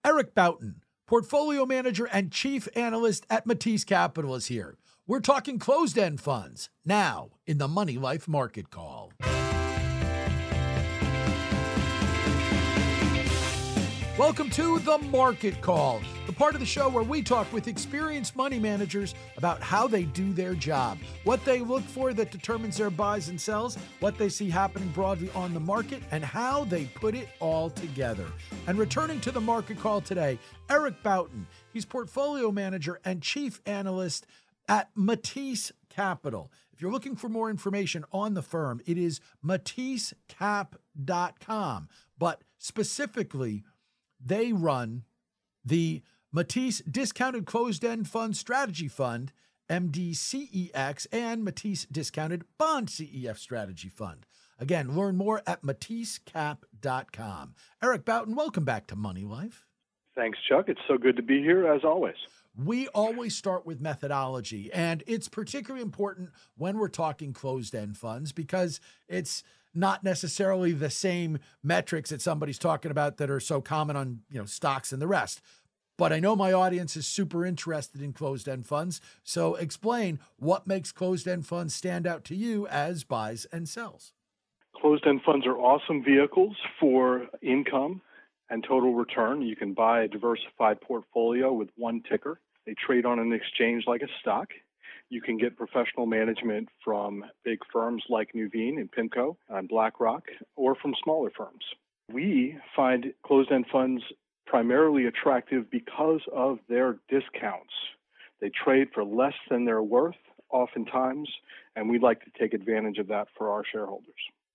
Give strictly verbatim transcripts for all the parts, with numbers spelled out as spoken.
Eric Boughton, portfolio manager and chief analyst at Matisse Capital, is here. We're talking closed-end funds now in the Money Life Market Call. Welcome to the Market Call, the part of the show where we talk with experienced money managers about how they do their job, what they look for that determines their buys and sells, what they see happening broadly on the market, and how they put it all together. And returning to the Market Call today, Eric Boughton. He's portfolio manager and chief analyst at Matisse Capital. If you're looking for more information on the firm, it is matisse cap dot com. But specifically, they run the Matisse Discounted Closed-End Fund Strategy Fund, M D C E X, and Matisse Discounted Bond C E F Strategy Fund. Again, learn more at matisse cap dot com. Eric Boughton, welcome back to Money Life. Thanks, Chuck. It's so good to be here, as always. We always start with methodology, and it's particularly important when we're talking closed-end funds because it's not necessarily the same metrics that somebody's talking about that are so common on, you know, stocks and the rest. But I know my audience is super interested in closed-end funds. So explain what makes closed-end funds stand out to you as buys and sells. Closed-end funds are awesome vehicles for income and total return. You can buy a diversified portfolio with one ticker. They trade on an exchange like a stock. You can get professional management from big firms like Nuveen and PIMCO and BlackRock, or from smaller firms. We find closed-end funds primarily attractive because of their discounts. They trade for less than their worth oftentimes, and we'd like to take advantage of that for our shareholders.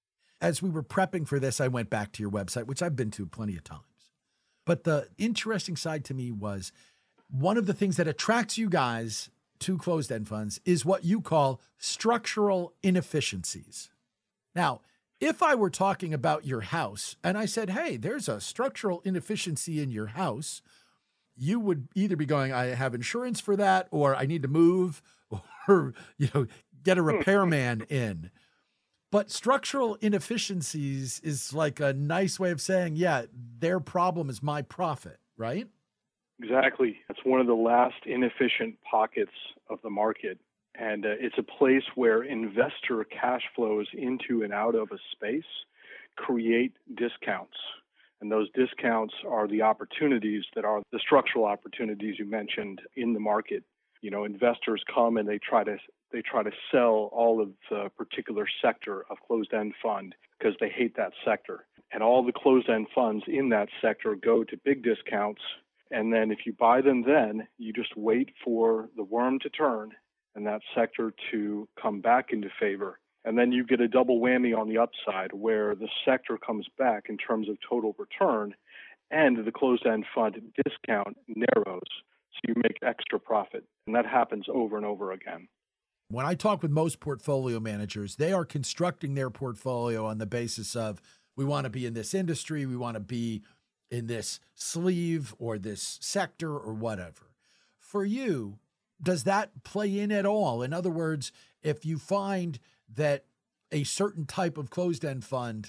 As we were prepping for this, I went back to your website, which I've been to plenty of times. But the interesting side to me was one of the things that attracts you guys to closed-end funds is what you call structural inefficiencies. Now, if I were talking about your house and I said, hey, there's a structural inefficiency in your house, you would either be going, I have insurance for that, or I need to move, or, you know, get a repairman in. But structural inefficiencies is like a nice way of saying, yeah, their problem is my profit, right? Exactly. It's one of the last inefficient pockets of the market. And uh, it's a place where investor cash flows into and out of a space create discounts. And those discounts are the opportunities that are the structural opportunities you mentioned in the market. You know, investors come and they try to they try to sell all of the particular sector of closed-end fund because they hate that sector. And all the closed-end funds in that sector go to big discounts. And then if you buy them then, you just wait for the worm to turn and that sector to come back into favor. And then you get a double whammy on the upside where the sector comes back in terms of total return and the closed-end fund discount narrows. So you make extra profit. And that happens over and over again. When I talk with most portfolio managers, they are constructing their portfolio on the basis of, we want to be in this industry, we want to be in this sleeve or this sector or whatever. For you, does that play in at all? In other words, if you find that a certain type of closed-end fund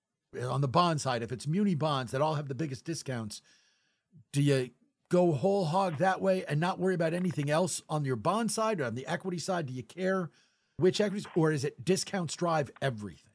on the bond side, if it's muni bonds that all have the biggest discounts, do you go whole hog that way and not worry about anything else on your bond side or on the equity side? Do you care which equities, or is it discounts drive everything?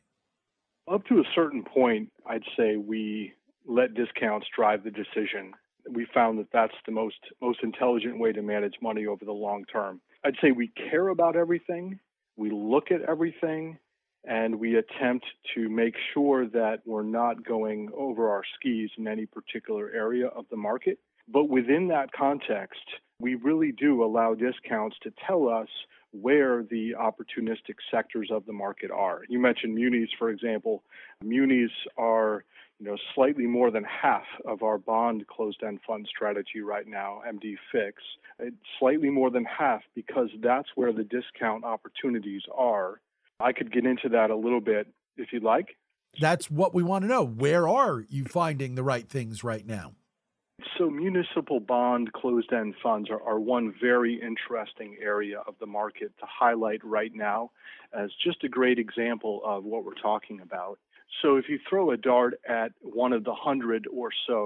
Up to a certain point, I'd say we let discounts drive the decision. We found that that's the most most intelligent way to manage money over the long term. I'd say we care about everything, we look at everything, and we attempt to make sure that we're not going over our skis in any particular area of the market. But within that context, we really do allow discounts to tell us where the opportunistic sectors of the market are. You mentioned munis, for example. Munis are, you know, slightly more than half of our bond closed-end fund strategy right now, M D Fix. It's slightly more than half because that's where the discount opportunities are. I could get into that a little bit if you'd like. That's what we want to know. Where are you finding the right things right now? So municipal bond closed-end funds are, are one very interesting area of the market to highlight right now as just a great example of what we're talking about. So if you throw a dart at one of the hundred or so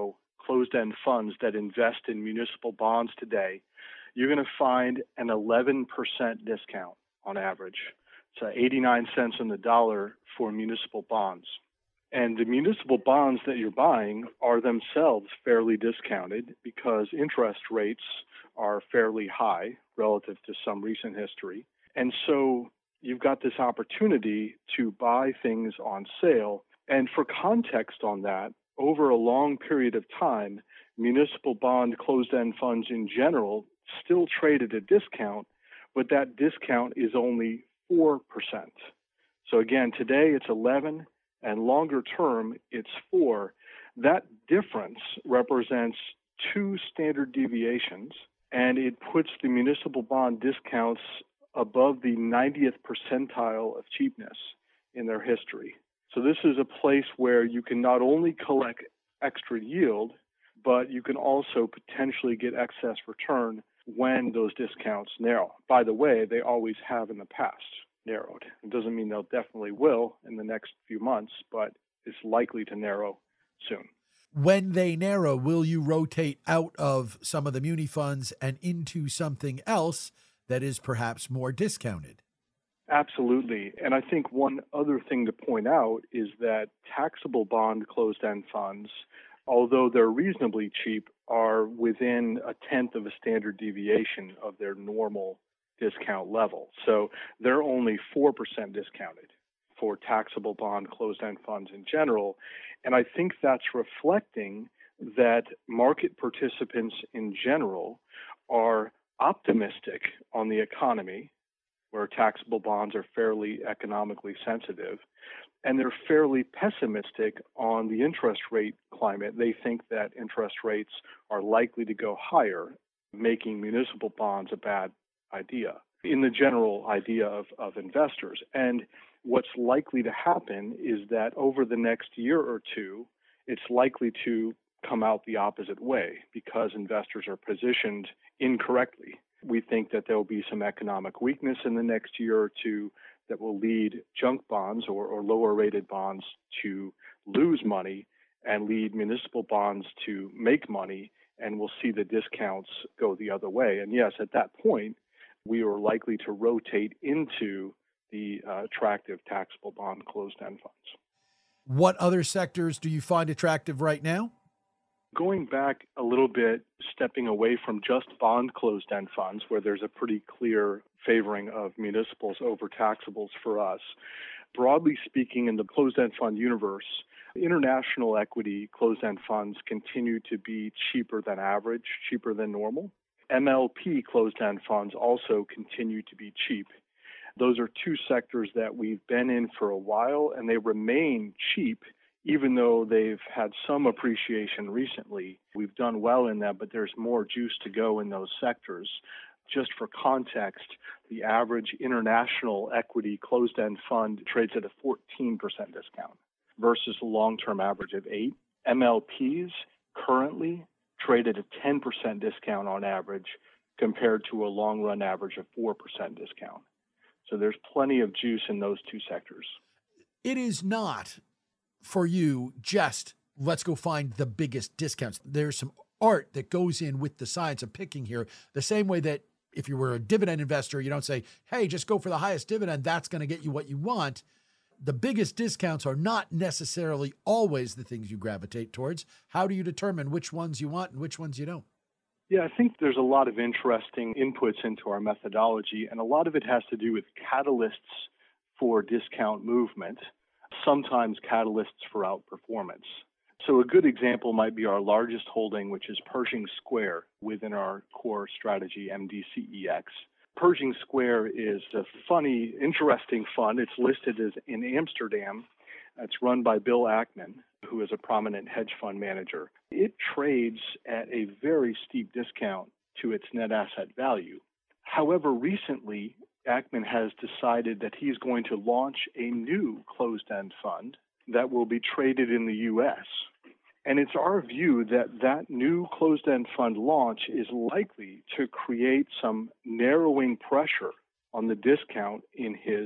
closed-end funds that invest in municipal bonds today, you're going to find an eleven percent discount on average. So eighty-nine cents on the dollar for municipal bonds. And the municipal bonds that you're buying are themselves fairly discounted because interest rates are fairly high relative to some recent history. And so you've got this opportunity to buy things on sale. And for context on that, over a long period of time, municipal bond closed-end funds in general still trade at a discount, but that discount is only four percent. So again, today it's eleven, and longer term it's four. That difference represents two standard deviations, and it puts the municipal bond discounts above the ninetieth percentile of cheapness in their history. So this is a place where you can not only collect extra yield, but you can also potentially get excess return when those discounts narrow. By the way, they always have in the past narrowed. It doesn't mean they'll definitely will in the next few months, but it's likely to narrow soon. When they narrow, will you rotate out of some of the muni funds and into something else that is perhaps more discounted? Absolutely. And I think one other thing to point out is that taxable bond closed-end funds, although they're reasonably cheap, are within a tenth of a standard deviation of their normal discount level. So they're only four percent discounted for taxable bond closed-end funds in general. And I think that's reflecting that market participants in general are optimistic on the economy, where taxable bonds are fairly economically sensitive, and they're fairly pessimistic on the interest rate climate. They think that interest rates are likely to go higher, making municipal bonds a bad idea in the general idea of, of investors. And what's likely to happen is that over the next year or two, it's likely to come out the opposite way because investors are positioned incorrectly. We think that there will be some economic weakness in the next year or two that will lead junk bonds or, or lower rated bonds to lose money and lead municipal bonds to make money, and we'll see the discounts go the other way. And yes, at that point, we are likely to rotate into the uh, attractive taxable bond closed-end funds. What other sectors do you find attractive right now? Going back a little bit, stepping away from just bond closed-end funds, where there's a pretty clear favoring of municipals over taxables for us, broadly speaking, in the closed-end fund universe, international equity closed-end funds continue to be cheaper than average, cheaper than normal. M L P closed-end funds also continue to be cheap. Those are two sectors that we've been in for a while, and they remain cheap, even though they've had some appreciation recently. We've done well in them, but there's more juice to go in those sectors. Just for context, the average international equity closed-end fund trades at a fourteen percent discount versus a long-term average of eight. M L Ps currently trade at a ten percent discount on average compared to a long-run average of four percent discount. So there's plenty of juice in those two sectors. It is not for you just let's go find the biggest discounts. There's some art that goes in with the science of picking here, the same way that if you were a dividend investor, you don't say, hey, just go for the highest dividend. That's going to get you what you want. The biggest discounts are not necessarily always the things you gravitate towards. How do you determine which ones you want and which ones you don't? Yeah, I think there's a lot of interesting inputs into our methodology, and a lot of it has to do with catalysts for discount movement, sometimes catalysts for outperformance. So a good example might be our largest holding, which is Pershing Square within our core strategy, M D C E X. Pershing Square is a funny, interesting fund. It's listed as in Amsterdam. It's run by Bill Ackman, who is a prominent hedge fund manager. It trades at a very steep discount to its net asset value. However, recently, Ackman has decided that he's going to launch a new closed-end fund that will be traded in the U S. And it's our view that that new closed-end fund launch is likely to create some narrowing pressure on the discount in his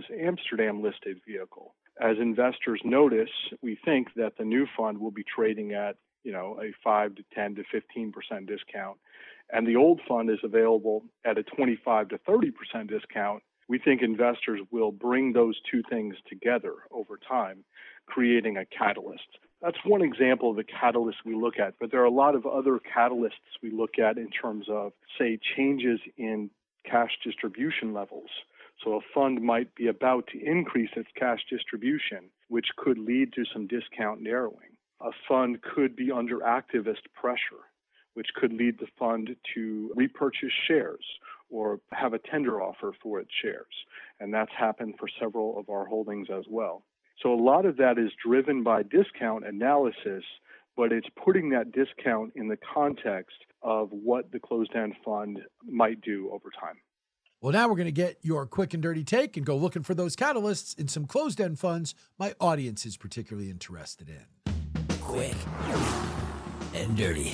Amsterdam-listed vehicle. As investors notice, we think that the new fund will be trading at you know, a five to ten to fifteen percent discount, and the old fund is available at a twenty-five to thirty percent discount, we think investors will bring those two things together over time, creating a catalyst. That's one example of the catalyst we look at, but there are a lot of other catalysts we look at in terms of, say, changes in cash distribution levels. So a fund might be about to increase its cash distribution, which could lead to some discount narrowing. A fund could be under activist pressure, which could lead the fund to repurchase shares or have a tender offer for its shares. And that's happened for several of our holdings as well. So a lot of that is driven by discount analysis, but it's putting that discount in the context of what the closed-end fund might do over time. Well, now we're going to get your quick and dirty take and go looking for those catalysts in some closed-end funds my audience is particularly interested in. Quick and dirty.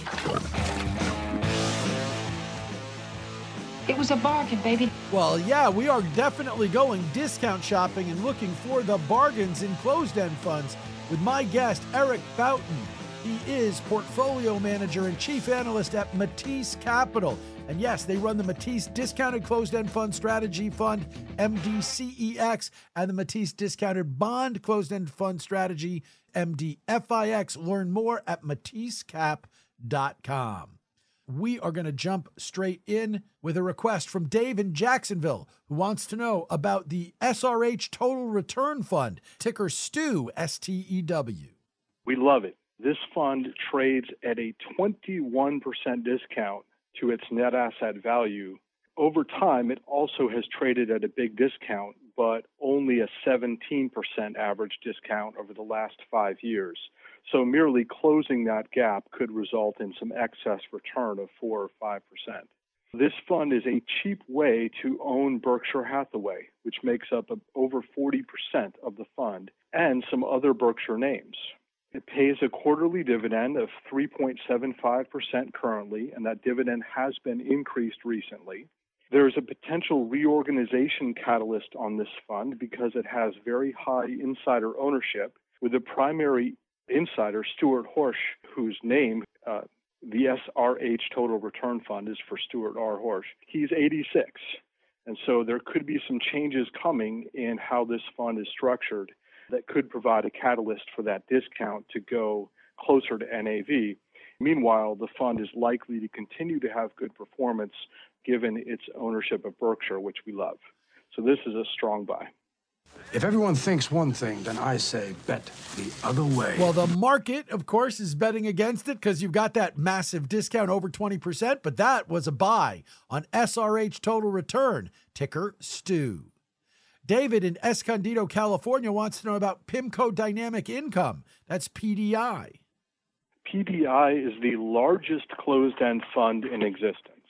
It was a bargain, baby. Well, yeah, we are definitely going discount shopping and looking for the bargains in closed-end funds with my guest, Eric Boughton. He is portfolio manager and chief analyst at Matisse Capital. And yes, they run the Matisse Discounted Closed-End Fund Strategy Fund, M D C E X, and the Matisse Discounted Bond Closed-End Fund Strategy, M D F I X. Learn more at matisse cap dot com. We are going to jump straight in with a request from Dave in Jacksonville, who wants to know about the S R H Total Return Fund, ticker STEW, S T E W. We love it. This fund trades at a twenty-one percent discount to its net asset value. Over time, it also has traded at a big discount, but only a seventeen percent average discount over the last five years. So merely closing that gap could result in some excess return of four or five percent. This fund is a cheap way to own Berkshire Hathaway, which makes up over forty percent of the fund, and some other Berkshire names. It pays a quarterly dividend of three point seven five percent currently, and that dividend has been increased recently. There is a potential reorganization catalyst on this fund because it has very high insider ownership, with the primary insider, Stuart Horsch, whose name, uh, the S R H Total Return Fund, is for Stuart R. Horsch. He's eighty-six, and so there could be some changes coming in how this fund is structured that could provide a catalyst for that discount to go closer to N A V. Meanwhile, the fund is likely to continue to have good performance given its ownership of Berkshire, which we love. So this is a strong buy. If everyone thinks one thing, then I say bet the other way. Well, the market, of course, is betting against it because you've got that massive discount over twenty percent, but that was a buy on S R H Total Return, ticker STEW. David in Escondido, California wants to know about PIMCO Dynamic Income. That's P D I. P D I is the largest closed-end fund in existence,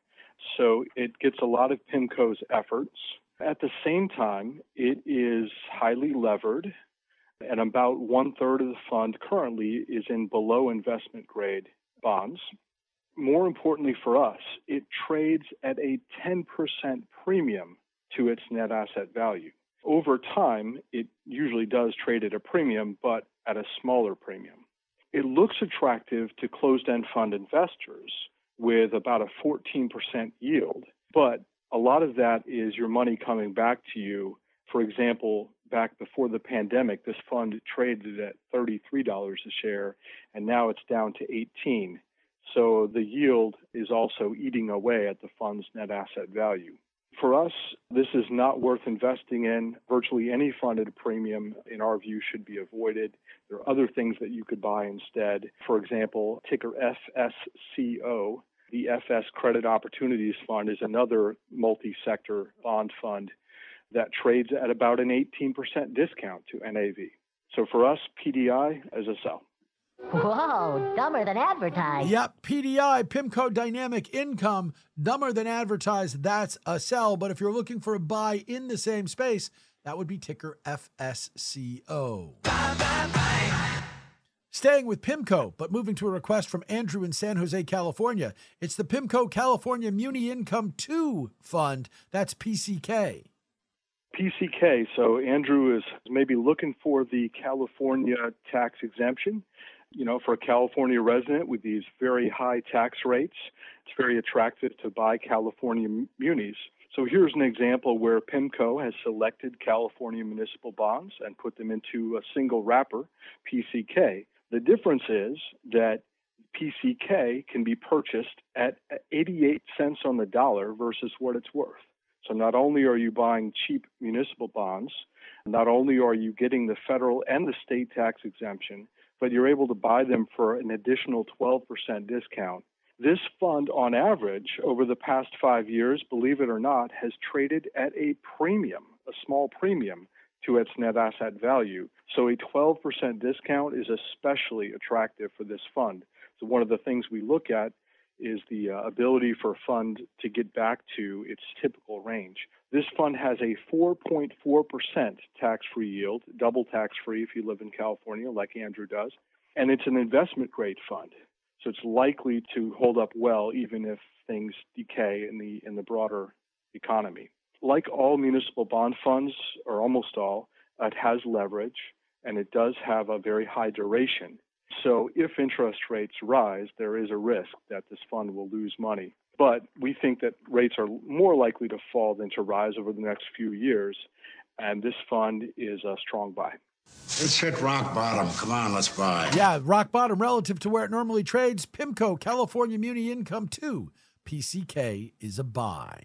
so it gets a lot of PIMCO's efforts. At the same time, it is highly levered, and about one-third of the fund currently is in below investment-grade bonds. More importantly for us, it trades at a ten percent premium to its net asset value. Over time, it usually does trade at a premium, but at a smaller premium. It looks attractive to closed-end fund investors with about a fourteen percent yield, but a lot of that is your money coming back to you. For example, back before the pandemic, this fund traded at thirty-three dollars a share, and now it's down to eighteen dollars. So the yield is also eating away at the fund's net asset value. For us, this is not worth investing in. Virtually any fund at a premium, in our view, should be avoided. There are other things that you could buy instead. For example, ticker F S C O, the F S Credit Opportunities Fund, is another multi-sector bond fund that trades at about an eighteen percent discount to N A V. So for us, P D I is a sell. Whoa, dumber than advertised. Yep, P D I, PIMCO Dynamic Income, dumber than advertised. That's a sell. But if you're looking for a buy in the same space, that would be ticker F S C O. Bye, bye, bye. Staying with PIMCO, but moving to a request from Andrew in San Jose, California. It's the PIMCO California Muni Income two Fund. That's P C K. P C K. So Andrew is maybe looking for the California tax exemption. you know, for a California resident with these very high tax rates, it's very attractive to buy California munis. So here's an example where PIMCO has selected California municipal bonds and put them into a single wrapper, P C K. The difference is that P C K can be purchased at eighty-eight cents on the dollar versus what it's worth. So not only are you buying cheap municipal bonds, not only are you getting the federal and the state tax exemption, but you're able to buy them for an additional twelve percent discount. This fund, on average, over the past five years, believe it or not, has traded at a premium, a small premium, to its net asset value. So a twelve percent discount is especially attractive for this fund. So one of the things we look at is the uh, ability for a fund to get back to its typical range. This fund has a four point four percent tax-free yield, double tax-free if you live in California, like Andrew does, and it's an investment-grade fund. So it's likely to hold up well even if things decay in the in the broader economy. Like all municipal bond funds, or almost all, it has leverage, and it does have a very high duration. So if interest rates rise, there is a risk that this fund will lose money. But we think that rates are more likely to fall than to rise over the next few years, and this fund is a strong buy. Let's hit rock bottom. Come on, let's buy. Yeah, rock bottom relative to where it normally trades. PIMCO, California Muni Income two. P C K is a buy.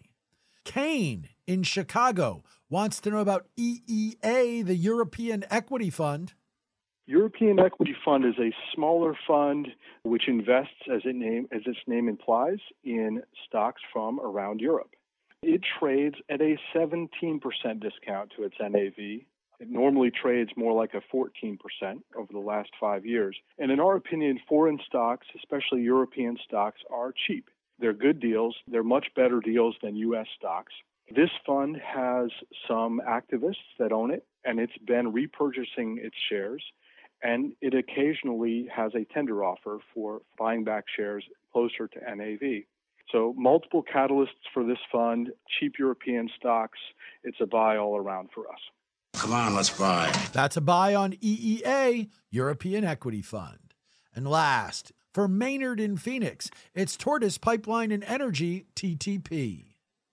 Kane in Chicago wants to know about E E A, the European Equity Fund. European Equity Fund is a smaller fund which invests, as, it name, as its name implies, in stocks from around Europe. It trades at a seventeen percent discount to its N A V. It normally trades more like a fourteen percent over the last five years. And in our opinion, foreign stocks, especially European stocks, are cheap. They're good deals. They're much better deals than U S stocks. This fund has some activists that own it, and it's been repurchasing its shares. And it occasionally has a tender offer for buying back shares closer to N A V. So multiple catalysts for this fund, cheap European stocks. It's a buy all around for us. Come on, let's buy. That's a buy on E E A, European Equity Fund. And last, for Maynard in Phoenix, it's Tortoise Pipeline and Energy, T T P.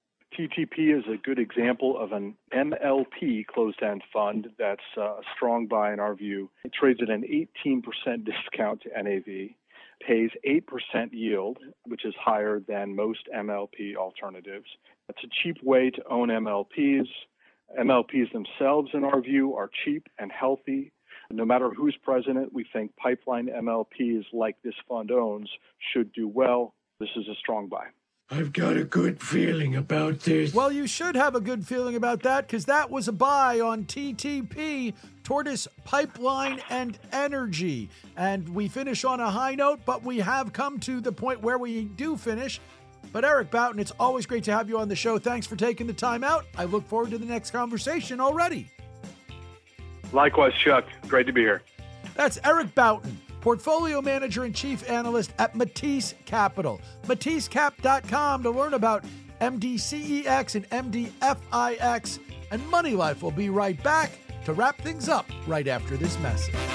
T T P is a good example of an M L P closed-end fund that's a strong buy in our view. It trades at an eighteen percent discount to N A V, pays eight percent yield, which is higher than most M L P alternatives. It's a cheap way to own M L Ps. M L Ps themselves, in our view, are cheap and healthy. No matter who's president, we think pipeline M L Ps like this fund owns should do well. This is a strong buy. I've got a good feeling about this. Well, you should have a good feeling about that because that was a buy on T T P, Tortoise Pipeline and Energy. And we finish on a high note, but we have come to the point where we do finish. But Eric Boughton, it's always great to have you on the show. Thanks for taking the time out. I look forward to the next conversation already. Likewise, Chuck. Great to be here. That's Eric Boughton, Portfolio Manager and Chief Analyst at Matisse Capital. Matisse Cap dot com to learn about M D C E X and M D F I X. And Money Life will be right back to wrap things up right after this message.